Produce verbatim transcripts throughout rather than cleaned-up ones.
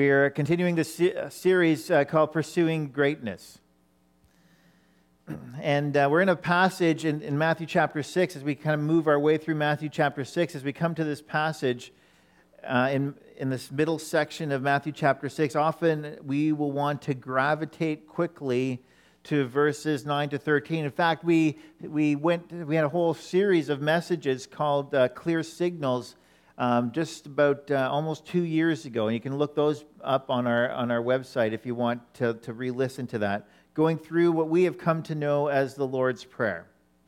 We're continuing this se- series uh, called Pursuing Greatness. And uh, we're in a passage in, in Matthew chapter six as we kind of move our way through Matthew chapter six. As we come to this passage uh, in, in this middle section of Matthew chapter six, often we will want to gravitate quickly to verses nine to thirteen. In fact, we we went we had a whole series of messages called uh, Clear Signals Um, just about uh, almost two years ago, and you can look those up on our on our website if you want to, to re-listen to that, going through what we have come to know as the Lord's Prayer.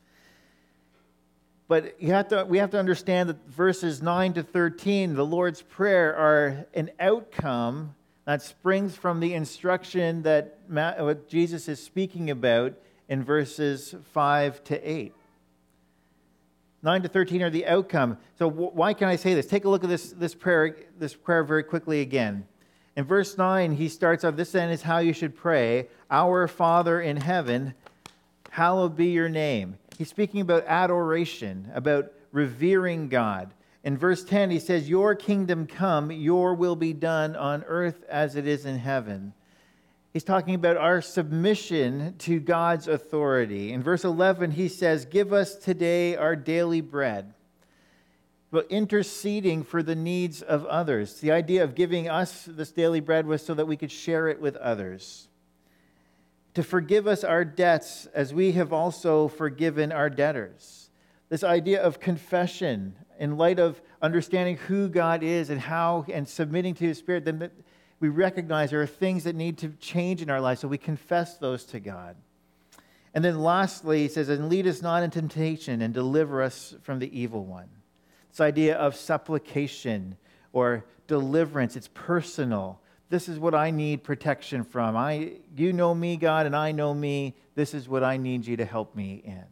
But you have to we have to understand that verses nine to thirteen, the Lord's Prayer, are an outcome that springs from the instruction that Ma- what Jesus is speaking about in verses five to eight. nine to thirteen are the outcome. So why can I say this? Take a look at this, this prayer this prayer very quickly again. In verse nine, he starts off, "This then is how you should pray. Our Father in heaven, hallowed be your name." He's speaking about adoration, about revering God. In verse ten, he says, "Your kingdom come, your will be done on earth as it is in heaven." He's talking about our submission to God's authority. In verse eleven, he says, "Give us today our daily bread." But interceding for the needs of others. The idea of giving us this daily bread was so that we could share it with others. To forgive us our debts as we have also forgiven our debtors. This idea of confession in light of understanding who God is and how, and submitting to His Spirit, then we recognize there are things that need to change in our lives, so we confess those to God. And then lastly, he says, "And lead us not into temptation, and deliver us from the evil one." This idea of supplication or deliverance, it's personal. This is what I need protection from. I, you know me, God, and I know me. This is what I need you to help me in.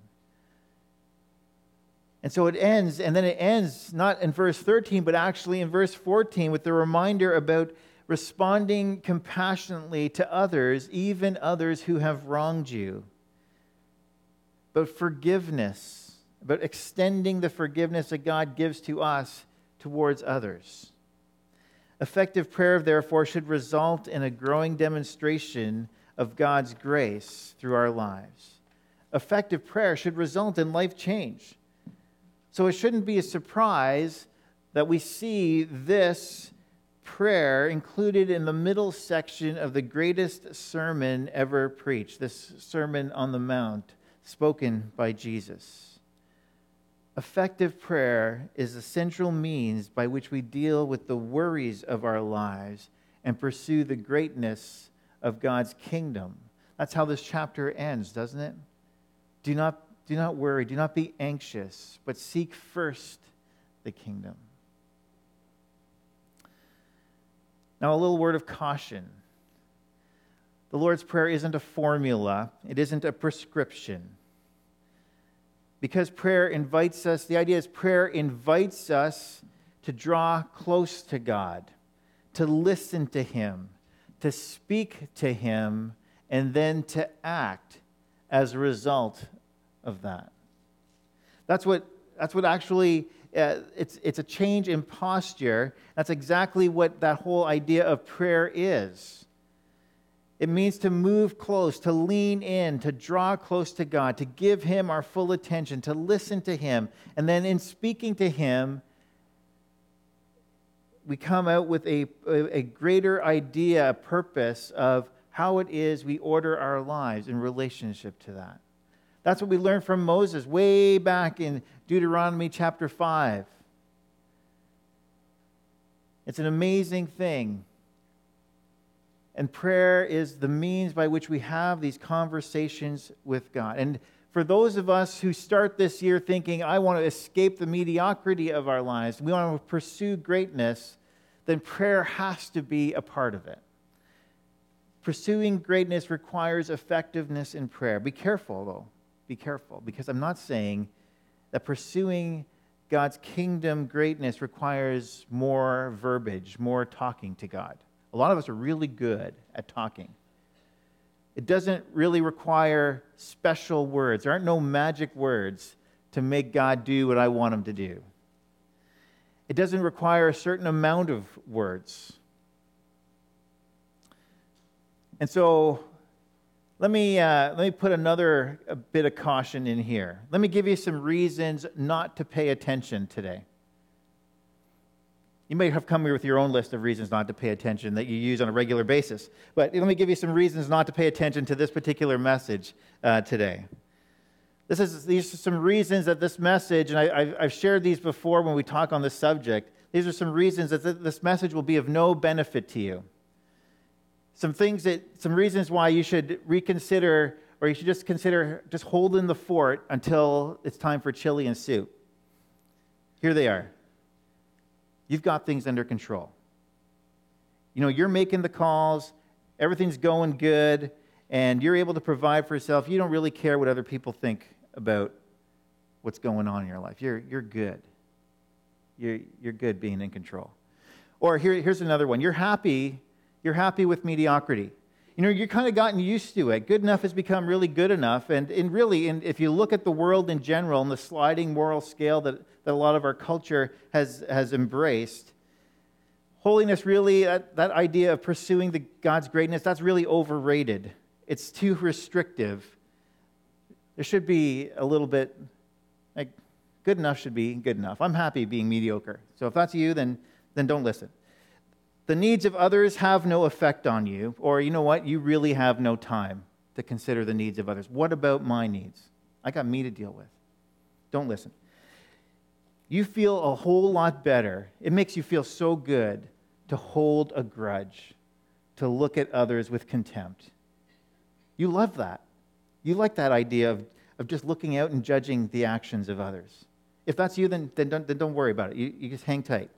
And so it ends, and then it ends not in verse thirteen, but actually in verse fourteen with the reminder about responding compassionately to others, even others who have wronged you. But forgiveness, about extending the forgiveness that God gives to us towards others. Effective prayer, therefore, should result in a growing demonstration of God's grace through our lives. Effective prayer should result in life change. So it shouldn't be a surprise that we see this prayer included in the middle section of the greatest sermon ever preached, this Sermon on the Mount, spoken by Jesus. Effective prayer is the central means by which we deal with the worries of our lives and pursue the greatness of God's kingdom. That's how this chapter ends, doesn't it? Do not, do not worry, do not be anxious, but seek first the kingdom. Now, a little word of caution. The Lord's Prayer isn't a formula. It isn't a prescription. Because prayer invites us, the idea is prayer invites us to draw close to God, to listen to Him, to speak to Him, and then to act as a result of that. That's what, that's what actually... Uh, it's it's a change in posture. That's exactly what that whole idea of prayer is. It means to move close, to lean in, to draw close to God, to give Him our full attention, to listen to Him. And then in speaking to Him, we come out with a, a, a greater idea, a purpose of how it is we order our lives in relationship to that. That's what we learned from Moses way back in Deuteronomy chapter five. It's an amazing thing. And prayer is the means by which we have these conversations with God. And for those of us who start this year thinking, I want to escape the mediocrity of our lives, we want to pursue greatness, then prayer has to be a part of it. Pursuing greatness requires effectiveness in prayer. Be careful, though. Be careful, because I'm not saying that pursuing God's kingdom greatness requires more verbiage, more talking to God. A lot of us are really good at talking. It doesn't really require special words. There aren't no magic words to make God do what I want Him to do. It doesn't require a certain amount of words. And so let me, uh, let me put another a bit of caution in here. Let me give you some reasons not to pay attention today. You may have come here with your own list of reasons not to pay attention that you use on a regular basis. But let me give you some reasons not to pay attention to this particular message uh, today. This is, these are some reasons that this message, and I, I've, I've shared these before when we talk on this subject, these are some reasons that th- this message will be of no benefit to you. Some things that, some reasons why you should reconsider, or you should just consider just holding the fort until it's time for chili and soup. Here they are. You've got things under control. You know, you're making the calls, everything's going good, and you're able to provide for yourself. You don't really care what other people think about what's going on in your life. You're, you're good. You're, you're good being in control. Or here, here's another one. You're happy, you're happy with mediocrity. You know, you've kind of gotten used to it. Good enough has become really good enough. And, and really, and if you look at the world in general and the sliding moral scale that, that a lot of our culture has, has embraced, holiness really, that, that idea of pursuing the God's greatness, that's really overrated. It's too restrictive. There should be a little bit, like, good enough should be good enough. I'm happy being mediocre. So if that's you, then, then don't listen. The needs of others have no effect on you, or you know what? You really have no time to consider the needs of others. What about my needs? I got me to deal with. Don't listen. You feel a whole lot better. It makes you feel so good to hold a grudge, to look at others with contempt. You love that. You like that idea of, of just looking out and judging the actions of others. If that's you, then, then, don't, then don't worry about it. You, you just hang tight.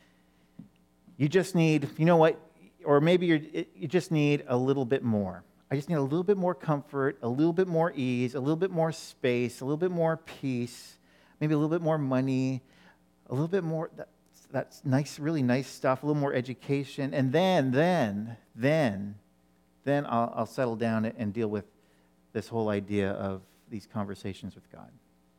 You just need, you know what, or maybe you're, you just need a little bit more. I just need a little bit more comfort, a little bit more ease, a little bit more space, a little bit more peace, maybe a little bit more money, a little bit more, that, that's nice, really nice stuff, a little more education, and then, then, then, then I'll, I'll settle down and deal with this whole idea of these conversations with God.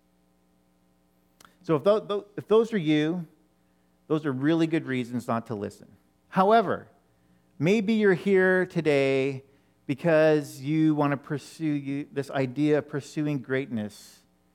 So if those, if those are you, those are really good reasons not to listen. However, maybe you're here today because you want to pursue you, this idea of pursuing greatness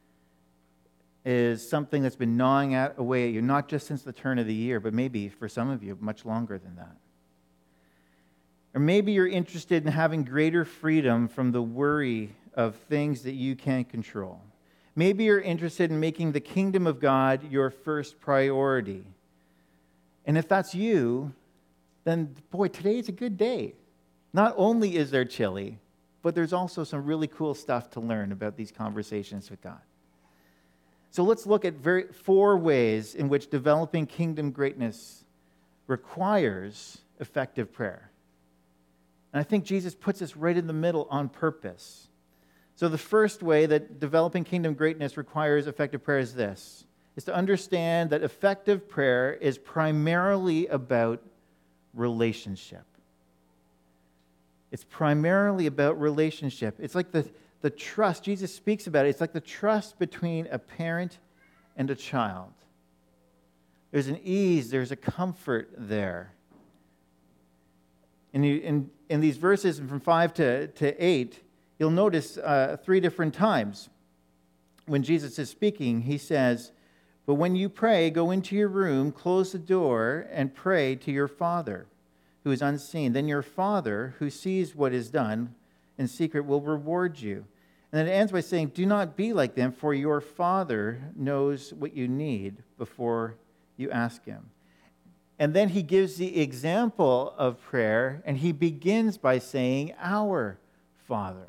is something that's been gnawing at, away at you, not just since the turn of the year, but maybe for some of you, much longer than that. Or maybe you're interested in having greater freedom from the worry of things that you can't control. Maybe you're interested in making the kingdom of God your first priority. And if that's you, then boy, today's a good day. Not only is there chili, but there's also some really cool stuff to learn about these conversations with God. So let's look at very, four ways in which developing kingdom greatness requires effective prayer. And I think Jesus puts us right in the middle on purpose. So the first way that developing kingdom greatness requires effective prayer is this, is to understand that effective prayer is primarily about relationship. It's primarily about relationship. It's like the, the trust, Jesus speaks about it, it's like the trust between a parent and a child. There's an ease, there's a comfort there. In, in, in these verses from five to, to eight, you'll notice uh, three different times when Jesus is speaking, he says, "But when you pray, go into your room, close the door, and pray to your Father who is unseen. Then your Father who sees what is done in secret will reward you." And then it ends by saying, "Do not be like them, for your Father knows what you need before you ask him." And then he gives the example of prayer, and he begins by saying, "Our Father."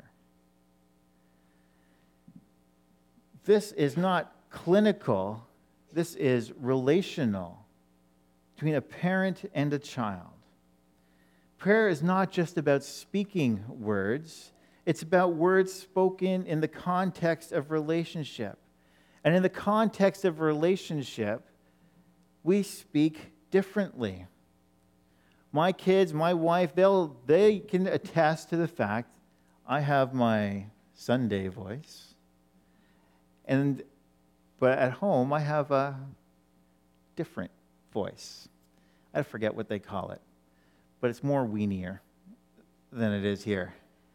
This is not clinical. This is relational between a parent and a child. Prayer is not just about speaking words. It's about words spoken in the context of relationship. And in the context of relationship, we speak differently. My kids, my wife, they'll they can attest to the fact I have my Sunday voice. And but at home I have a different voice. I forget what they call it, but it's more weenier. than it is here.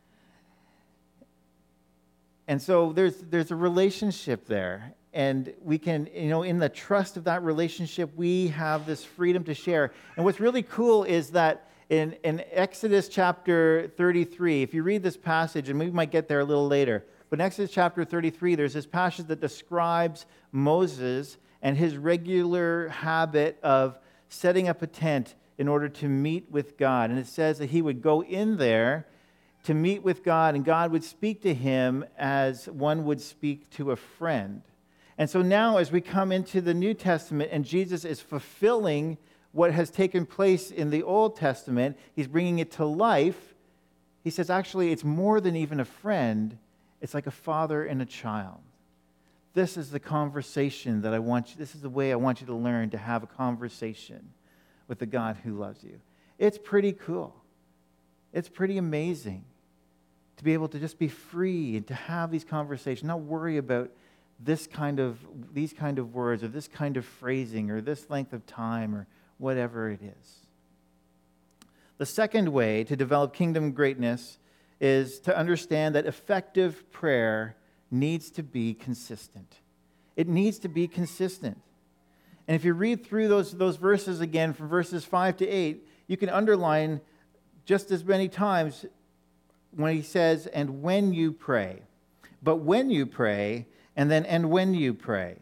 And so there's there's a relationship there. And we can, you know, in the trust of that relationship, we have this freedom to share. And what's really cool is that in, in Exodus chapter thirty-three, if you read this passage, and we might get there a little later, but in Exodus chapter thirty-three, there's this passage that describes Moses and his regular habit of setting up a tent in order to meet with God. And it says that he would go in there to meet with God, and God would speak to him as one would speak to a friend. And so now as we come into the New Testament and Jesus is fulfilling what has taken place in the Old Testament, he's bringing it to life. He says, actually, it's more than even a friend. It's like a father and a child. This is the conversation that I want you, this is the way I want you to learn to have a conversation with the God who loves you. It's pretty cool. It's pretty amazing to be able to just be free and to have these conversations, not worry about this kind of, these kind of words or this kind of phrasing or this length of time or whatever it is. The second way to develop kingdom greatness is to understand that effective prayer needs to be consistent. It needs to be consistent. And if you read through those, those verses again from verses five to eight, you can underline just as many times when he says, and when you pray. But when you pray, and then, and when you pray.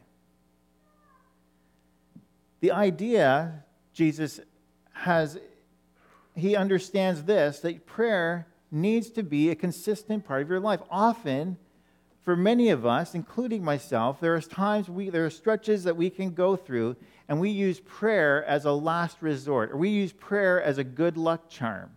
The idea, Jesus has, he understands this, that prayer needs to be a consistent part of your life. Often, for many of us, including myself, there are times, we, there are stretches that we can go through, and we use prayer as a last resort, or we use prayer as a good luck charm.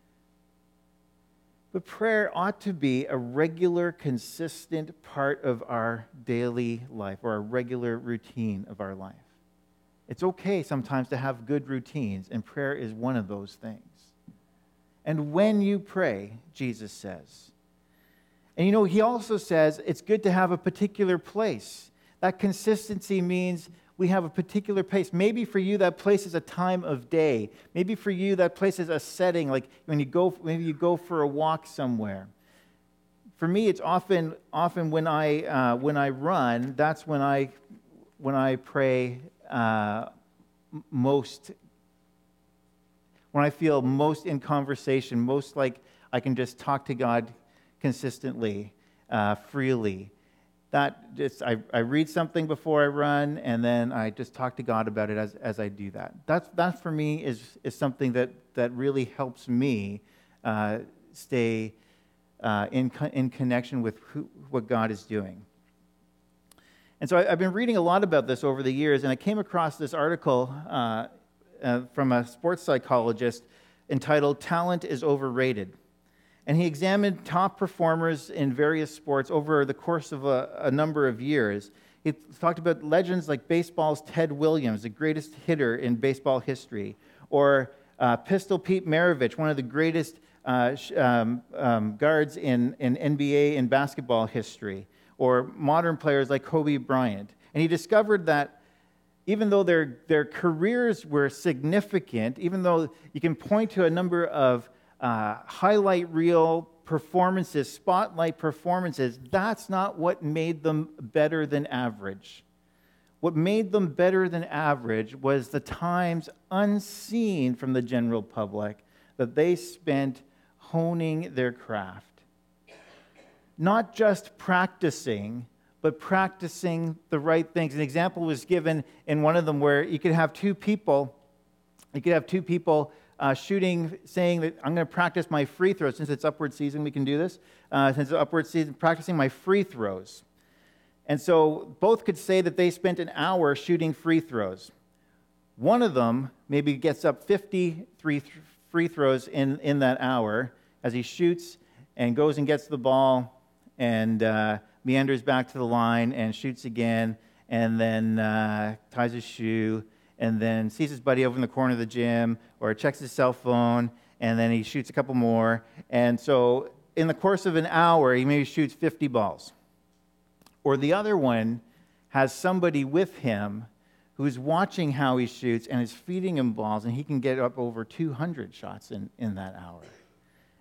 But prayer ought to be a regular, consistent part of our daily life, or a regular routine of our life. It's okay sometimes to have good routines, and prayer is one of those things. And when you pray, Jesus says. And you know, he also says it's good to have a particular place. That consistency means we have a particular place. Maybe for you, that place is a time of day. Maybe for you, that place is a setting, like when you go, maybe you go for a walk somewhere. For me, it's often, often when I uh, when I run. That's when I when I pray uh, most. When I feel most in conversation, most like I can just talk to God consistently, uh, freely. That just I, I read something before I run, and then I just talk to God about it as, as I do that. That's that for me is is something that, that really helps me uh, stay uh, in in connection with who, what God is doing. And so I, I've been reading a lot about this over the years, and I came across this article uh, uh, from a sports psychologist entitled "Talent is Overrated." And he examined top performers in various sports over the course of a, a number of years. He talked about legends like baseball's Ted Williams, the greatest hitter in baseball history, or uh, Pistol Pete Maravich, one of the greatest uh, um, um, guards in, in N B A and basketball history, or modern players like Kobe Bryant. And he discovered that even though their, their careers were significant, even though you can point to a number of Uh, highlight reel performances, spotlight performances, that's not what made them better than average. What made them better than average was the times unseen from the general public that they spent honing their craft. Not just practicing, but practicing the right things. An example was given in one of them where you could have two people, you could have two people Uh, shooting, saying that I'm going to practice my free throws. Since it's upward season, we can do this. Uh, since it's upward season, practicing my free throws. And so both could say that they spent an hour shooting free throws. One of them maybe gets up fifty-three th- free throws in, in that hour as he shoots and goes and gets the ball and uh, meanders back to the line and shoots again, and then uh, ties his shoe, and then sees his buddy over in the corner of the gym, or checks his cell phone, and then he shoots a couple more. And so in the course of an hour, he maybe shoots fifty balls. Or the other one has somebody with him who's watching how he shoots and is feeding him balls, and he can get up over two hundred shots in, in that hour.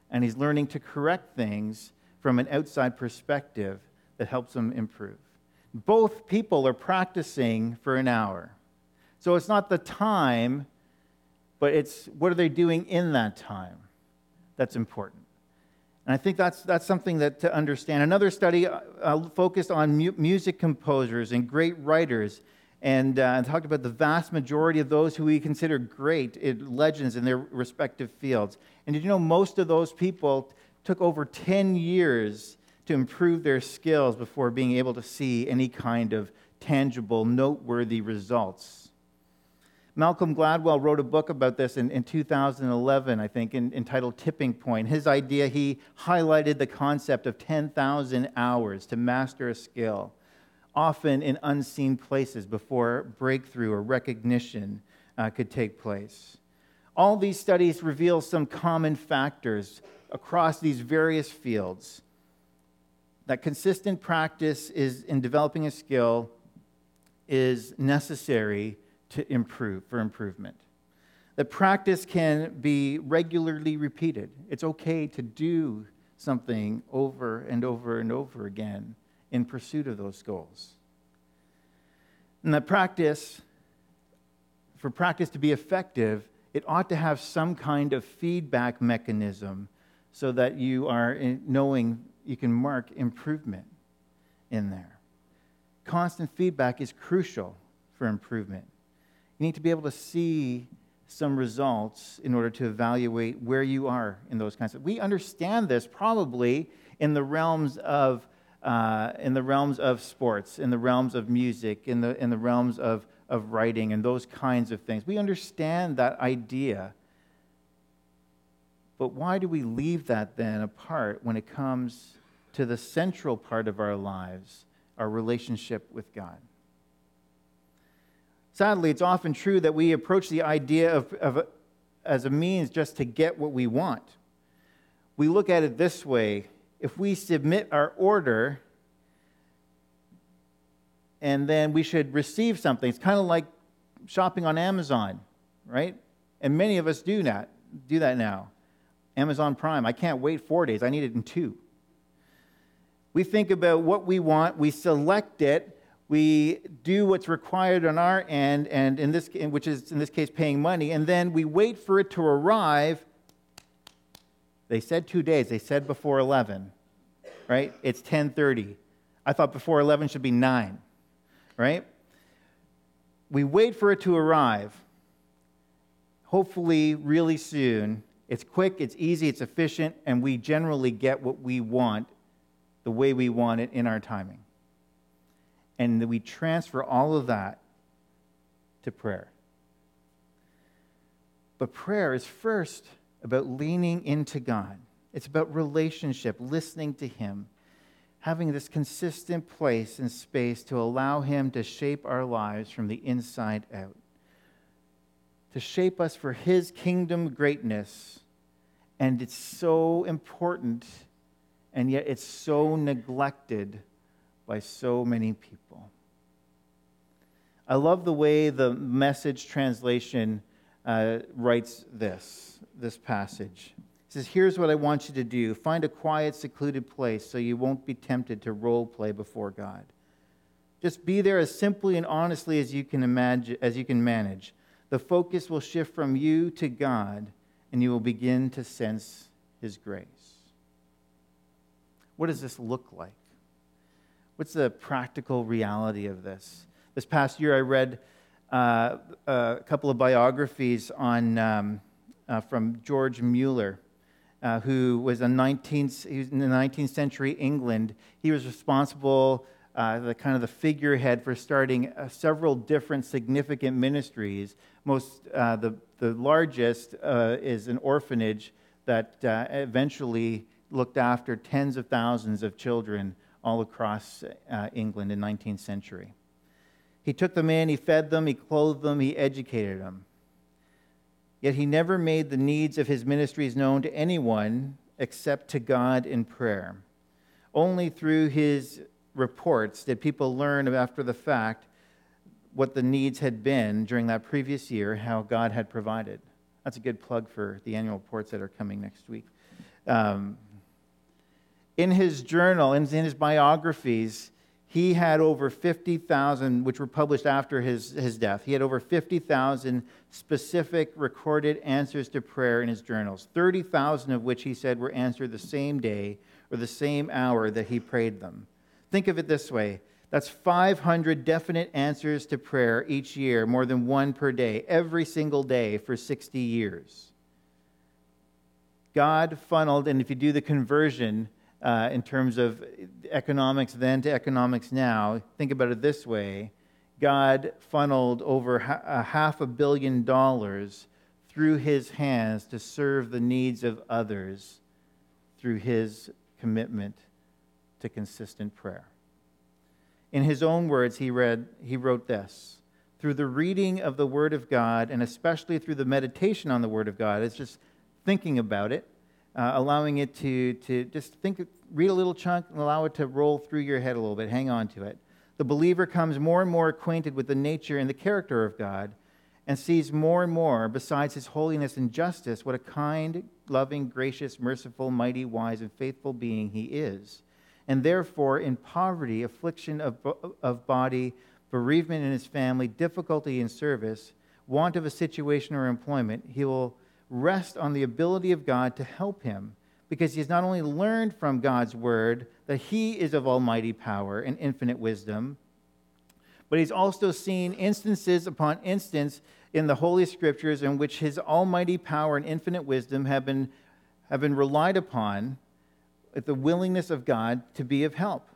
and he's learning to correct things from an outside perspective that helps him improve. Both people are practicing for an hour. So it's not the time, but it's what are they doing in that time that's important. And I think that's that's something that to understand. Another study uh, focused on mu- music composers and great writers, and uh, talked about the vast majority of those who we consider great legends in their respective fields. And did you know most of those people took over ten years to improve their skills before being able to see any kind of tangible, noteworthy results? Malcolm Gladwell wrote a book about this in, in two thousand eleven, I think, in, entitled Tipping Point. His idea, he highlighted the concept of ten thousand hours to master a skill, often in unseen places before breakthrough or recognition uh, could take place. All these studies reveal some common factors across these various fields. That consistent practice is in developing a skill is necessary to improve, for improvement. That practice can be regularly repeated. It's okay to do something over and over and over again in pursuit of those goals. And that practice, for practice to be effective, it ought to have some kind of feedback mechanism so that you are knowing you can mark improvement in there. Constant feedback is crucial for improvement. You need to be able to see some results in order to evaluate where you are in those kinds of. We understand this probably in the realms of uh, in the realms of sports, in the realms of music, in the in the realms of of writing, and those kinds of things. We understand that idea, but why do we leave that then apart when it comes to the central part of our lives, our relationship with God? Sadly, it's often true that we approach the idea of, of as a means just to get what we want. We look at it this way: if we submit our order, and then we should receive something. It's kind of like shopping on Amazon, right? And many of us do that, do that now. Amazon Prime, I can't wait four days. I need it in two. We think about what we want, we select it, we do what's required on our end, and in this, which is in this case paying money, and then we wait for it to arrive. They said two days. They said before eleven, right? It's ten thirty. I thought before eleven should be nine, right? We wait for it to arrive, hopefully really soon. It's quick, it's easy, it's efficient, and we generally get what we want the way we want it in our timing. And we transfer all of that to prayer. But prayer is first about leaning into God. It's about relationship, listening to Him, having this consistent place and space to allow Him to shape our lives from the inside out, to shape us for His kingdom greatness. And it's so important, and yet it's so neglected by so many people. I love the way the Message translation uh, writes this, this passage. It says, here's what I want you to do. Find a quiet, secluded place so you won't be tempted to role play before God. Just be there as simply and honestly as you can imagine, as you can manage. The focus will shift from you to God, and you will begin to sense His grace. What does this look like? What's the practical reality of this? This past year, I read uh, a couple of biographies on um, uh, from George Mueller, uh, who was a nineteenth, he was in the nineteenth century England. He was responsible, uh, the kind of the figurehead for starting uh, several different significant ministries. Most, uh, the the largest uh, is an orphanage that uh, eventually looked after tens of thousands of children all across uh, England in the nineteenth century. He took them in, he fed them, he clothed them, he educated them. Yet he never made the needs of his ministries known to anyone except to God in prayer. Only through his reports did people learn after the fact what the needs had been during that previous year, how God had provided. That's a good plug for the annual reports that are coming next week. Um, in his journal, in, in his biographies, he had over fifty thousand, which were published after his, his death. He had over fifty thousand specific recorded answers to prayer in his journals, thirty thousand of which he said were answered the same day or the same hour that he prayed them. Think of it this way. That's five hundred definite answers to prayer each year, more than one per day, every single day for sixty years. God funneled, and if you do the conversion uh, in terms of economics then to economics now, think about it this way. God funneled over ha- a half a billion dollars through his hands to serve the needs of others through his commitment to consistent prayer. In his own words, he read, he wrote this: through the reading of the Word of God, and especially through the meditation on the Word of God, it's just thinking about it, uh, allowing it to, to just think, read a little chunk and allow it to roll through your head a little bit, hang on to it. The believer comes more and more acquainted with the nature and the character of God and sees more and more, besides his holiness and justice, what a kind, loving, gracious, merciful, mighty, wise, and faithful being he is. And therefore, in poverty, affliction of, of body, bereavement in his family, difficulty in service, want of a situation or employment, he will rest on the ability of God to help him, because he has not only learned from God's word that he is of almighty power and infinite wisdom, but he's also seen instances upon instance in the Holy Scriptures in which his almighty power and infinite wisdom have been, have been relied upon with the willingness of God to be of help.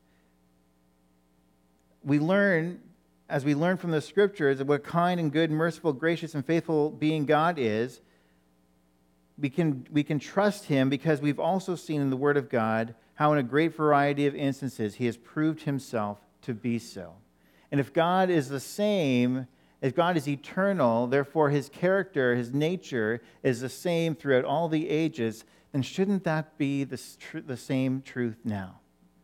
We learn, as we learn from the Scriptures, what a kind and good, merciful, gracious, and faithful being God is. We can, we can trust him because we've also seen in the Word of God how in a great variety of instances he has proved himself to be so. And if God is the same, if God is eternal, therefore his character, his nature is the same throughout all the ages, then shouldn't that be the, the same truth now?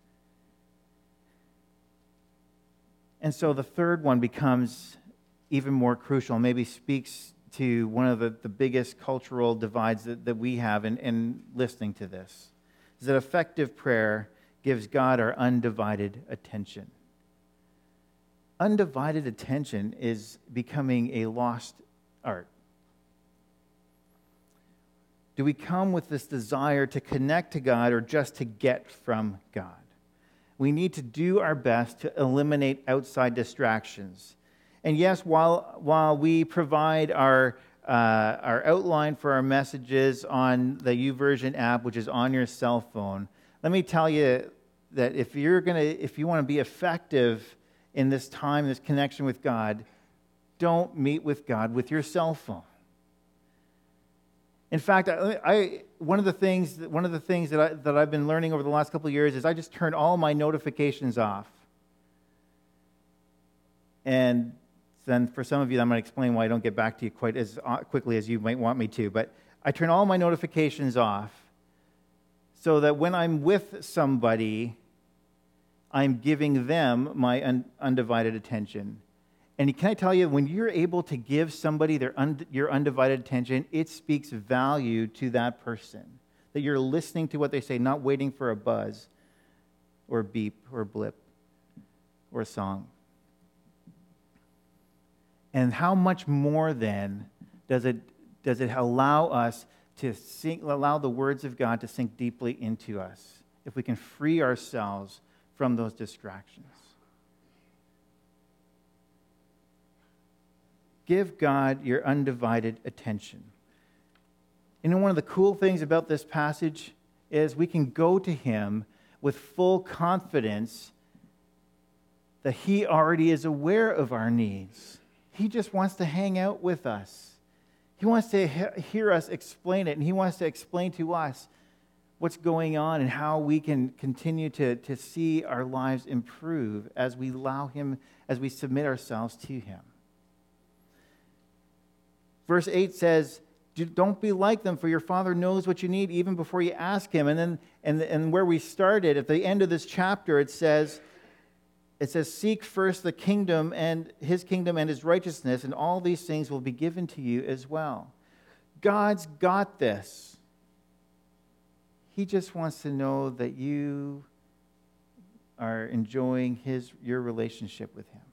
And so the third one becomes even more crucial, maybe speaks to one of the, the biggest cultural divides that, that we have in, in listening to this, is that effective prayer gives God our undivided attention. Undivided attention is becoming a lost art. Do we come with this desire to connect to God or just to get from God? We need to do our best to eliminate outside distractions. And yes, while while we provide our uh, our outline for our messages on the YouVersion app, which is on your cell phone, let me tell you that if you're gonna if you want to be effective in this time, this connection with God, don't meet with God with your cell phone. In fact, I, I one of the things one of the things that I that I've been learning over the last couple of years is I just turn all my notifications off. And then for some of you, I'm going to explain why I don't get back to you quite as quickly as you might want me to. But I turn all my notifications off so that when I'm with somebody, I'm giving them my un- undivided attention. And can I tell you, when you're able to give somebody their un- your undivided attention, it speaks value to that person. That you're listening to what they say, not waiting for a buzz or a beep or a blip or a song. And how much more then does it does it allow us to sink, allow the words of God to sink deeply into us if we can free ourselves from those distractions? Give God your undivided attention. You know, one of the cool things about this passage is we can go to him with full confidence that he already is aware of our needs. He just wants to hang out with us. He wants to he- hear us explain it, and he wants to explain to us what's going on and how we can continue to, to see our lives improve as we allow him, as we submit ourselves to him. Verse eight says, don't be like them, for your Father knows what you need even before you ask him. And then, and, and where we started, at the end of this chapter, it says, It says, seek first the kingdom and his kingdom and his righteousness, and all these things will be given to you as well. God's got this. He just wants to know that you are enjoying his your relationship with him.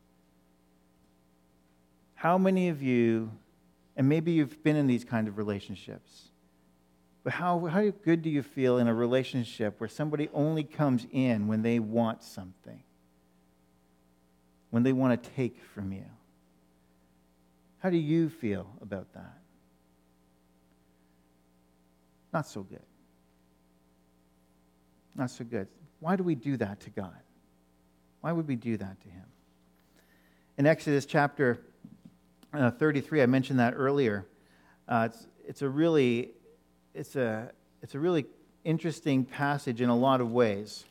How many of you, and maybe you've been in these kind of relationships, but how, how good do you feel in a relationship where somebody only comes in when they want something, when they want to take from you? How do you feel about that? Not so good. Not so good. Why do we do that to God? Why would we do that to him? In Exodus chapter uh, thirty-three, I mentioned that earlier. Uh, it's, it's a really, it's a, it's a really interesting passage in a lot of ways.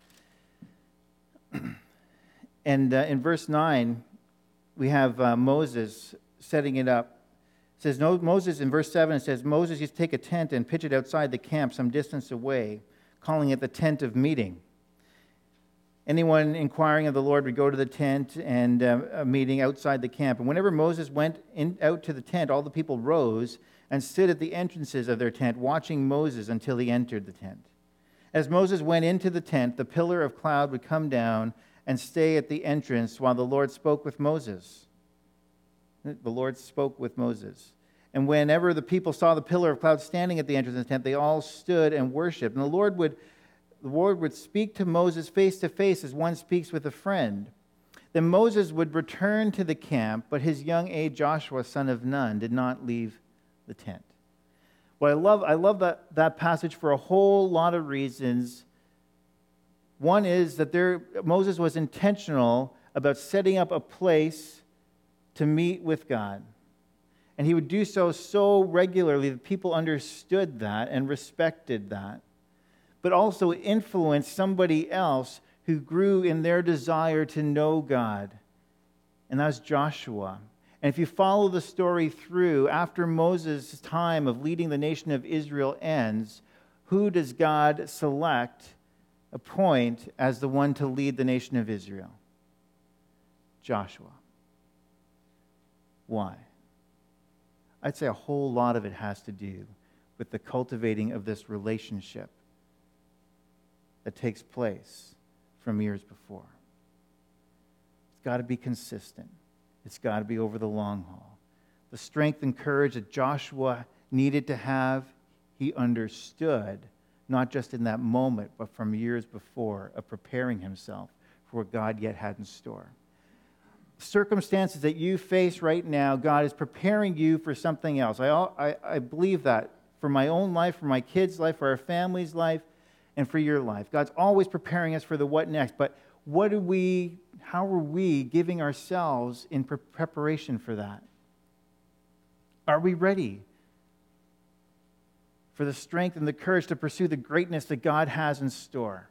And uh, in verse nine, we have uh, Moses setting it up. It says, no, Moses, in verse seven, it says, Moses used to take a tent and pitch it outside the camp some distance away, calling it the tent of meeting. Anyone inquiring of the Lord would go to the tent and uh, a meeting outside the camp. And whenever Moses went in, out to the tent, all the people rose and stood at the entrances of their tent, watching Moses until he entered the tent. As Moses went into the tent, the pillar of cloud would come down and stay at the entrance while the Lord spoke with Moses. The Lord spoke with Moses. And whenever the people saw the pillar of cloud standing at the entrance of the tent, they all stood and worshiped. And the Lord would, the Lord would speak to Moses face to face as one speaks with a friend. Then Moses would return to the camp, but his young aide Joshua, son of Nun, did not leave the tent. Well, I love, I love that, that passage for a whole lot of reasons. One is that there, Moses was intentional about setting up a place to meet with God. And he would do so so regularly that people understood that and respected that, but also influenced somebody else who grew in their desire to know God. And that was Joshua. And if you follow the story through, after Moses' time of leading the nation of Israel ends, who does God select, appoint as the one to lead the nation of Israel? Joshua. Why? I'd say a whole lot of it has to do with the cultivating of this relationship that takes place from years before. It's got to be consistent. It's got to be over the long haul. The strength and courage that Joshua needed to have, he understood, not just in that moment, but from years before, of preparing himself for what God yet had in store. Circumstances that you face right now, God is preparing you for something else. I, I, I believe that for my own life, for my kids' life, for our family's life, and for your life. God's always preparing us for the what next. But what do we, how are we giving ourselves in pre- preparation for that? Are we ready for the strength and the courage to pursue the greatness that God has in store?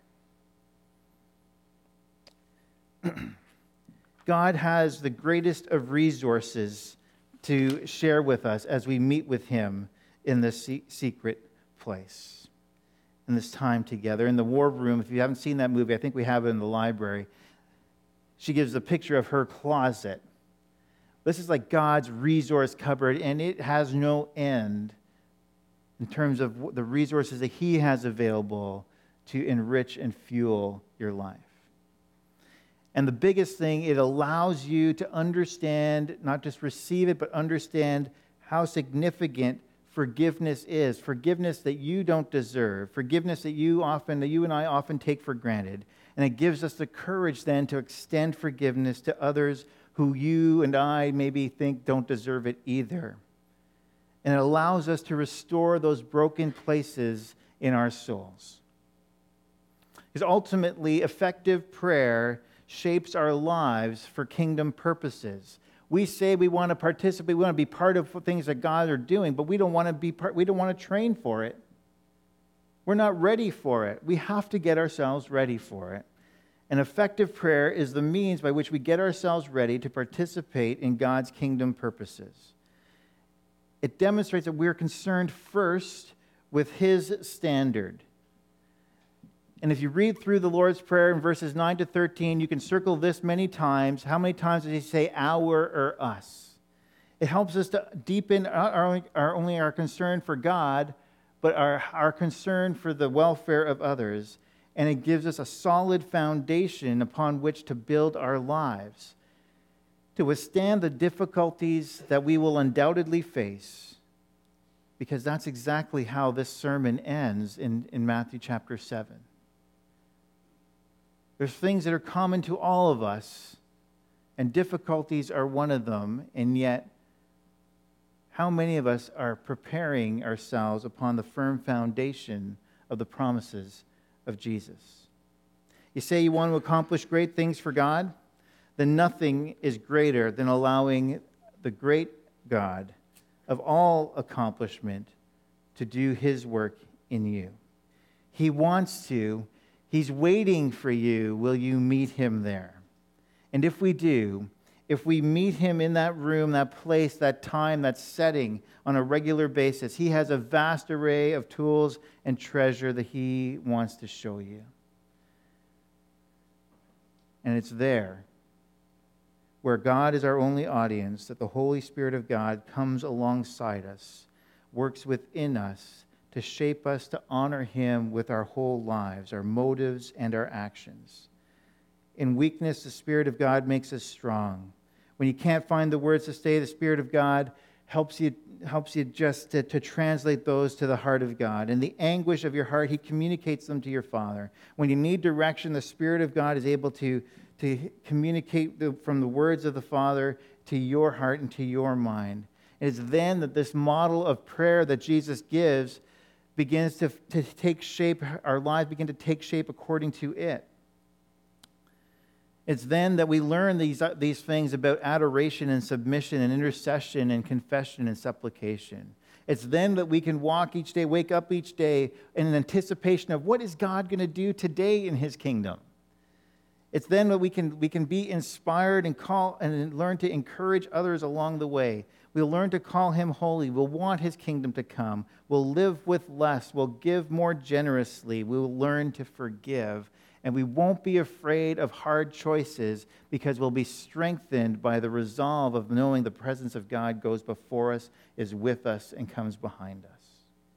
God has the greatest of resources to share with us as we meet with him in this secret place, in this time together. In the War Room, if you haven't seen that movie, I think we have it in the library. She gives a picture of her closet. This is like God's resource cupboard, and it has no end in terms of the resources that he has available to enrich and fuel your life. And the biggest thing, it allows you to understand, not just receive it, but understand how significant forgiveness is. Forgiveness that you don't deserve. Forgiveness that you often, that you and I often take for granted. And it gives us the courage then to extend forgiveness to others who you and I maybe think don't deserve it either. And it allows us to restore those broken places in our souls. Because ultimately, effective prayer shapes our lives for kingdom purposes. We say we want to participate, we want to be part of things that God are doing, but we don't want to be part, we don't want to train for it. We're not ready for it. We have to get ourselves ready for it. And effective prayer is the means by which we get ourselves ready to participate in God's kingdom purposes. It demonstrates that we're concerned first with his standard. And if you read through the Lord's Prayer in verses nine to thirteen, you can circle this many times. How many times does he say our or us? It helps us to deepen our, our, only our concern for God, but our, our concern for the welfare of others. And it gives us a solid foundation upon which to build our lives, to withstand the difficulties that we will undoubtedly face, because that's exactly how this sermon ends in, in Matthew chapter seven. There's things that are common to all of us, and difficulties are one of them, and yet how many of us are preparing ourselves upon the firm foundation of the promises of Jesus? You say you want to accomplish great things for God? Then nothing is greater than allowing the great God of all accomplishment to do His work in you. He wants to. He's waiting for you. Will you meet Him there? And if we do, if we meet Him in that room, that place, that time, that setting on a regular basis, He has a vast array of tools and treasure that He wants to show you. And it's there, where God is our only audience, that the Holy Spirit of God comes alongside us, works within us to shape us to honor Him with our whole lives, our motives and our actions. In weakness, the Spirit of God makes us strong. When you can't find the words to say, the Spirit of God helps you, helps you just to, to translate those to the heart of God. In the anguish of your heart, He communicates them to your Father. When you need direction, the Spirit of God is able to, to communicate the, from the words of the Father to your heart and to your mind. It is then that this model of prayer that Jesus gives begins to, to take shape, our lives begin to take shape according to it. It's then that we learn these, uh, these things about adoration and submission and intercession and confession and supplication. It's then that we can walk each day, wake up each day in an anticipation of what is God going to do today in His kingdom. It's then that we can, we can be inspired and call and learn to encourage others along the way. We'll learn to call Him holy. We'll want His kingdom to come. We'll live with less. We'll give more generously. We'll learn to forgive. And we won't be afraid of hard choices because we'll be strengthened by the resolve of knowing the presence of God goes before us, is with us, and comes behind us.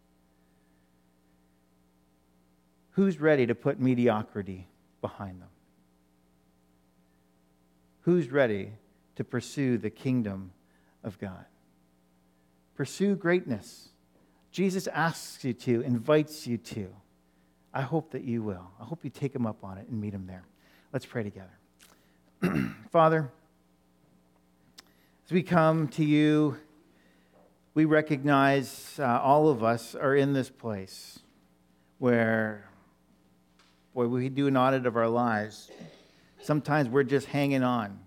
Who's ready to put mediocrity behind them? Who's ready to pursue the kingdom of God? Pursue greatness. Jesus asks you to, invites you to. I hope that you will. I hope you take Him up on it and meet Him there. Let's pray together. Father, as we come to you, we recognize uh, all of us are in this place where, boy, we do an audit of our lives. Sometimes we're just hanging on.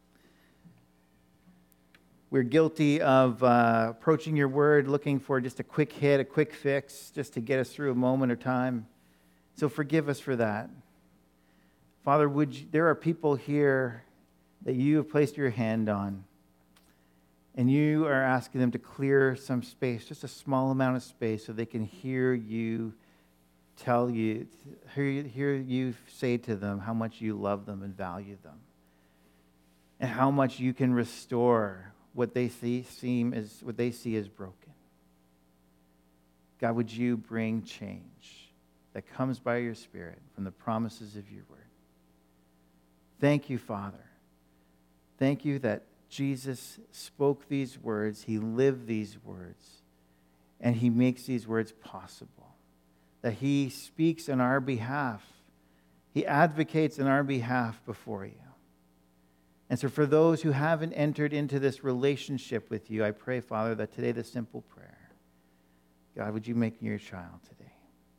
We're guilty of uh, approaching your word, looking for just a quick hit, a quick fix, just to get us through a moment or time. So forgive us for that. Father, would you, there are people here that you have placed your hand on, and you are asking them to clear some space, just a small amount of space, so they can hear you tell you, hear, hear you say to them how much you love them and value them, and how much you can restore what they see seem as what they see as broken. God, would you bring change that comes by your Spirit from the promises of your word? Thank you, Father. Thank you that Jesus spoke these words, He lived these words, and He makes these words possible. That He speaks on our behalf. He advocates on our behalf before you. And so for those who haven't entered into this relationship with you, I pray, Father, that today the simple prayer, God, would you make me your child today?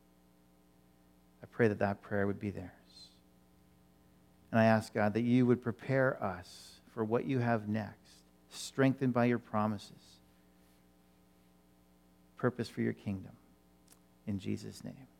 I pray that that prayer would be theirs. And I ask, God, that you would prepare us for what you have next, strengthened by your promises, purpose for your kingdom. In Jesus' name.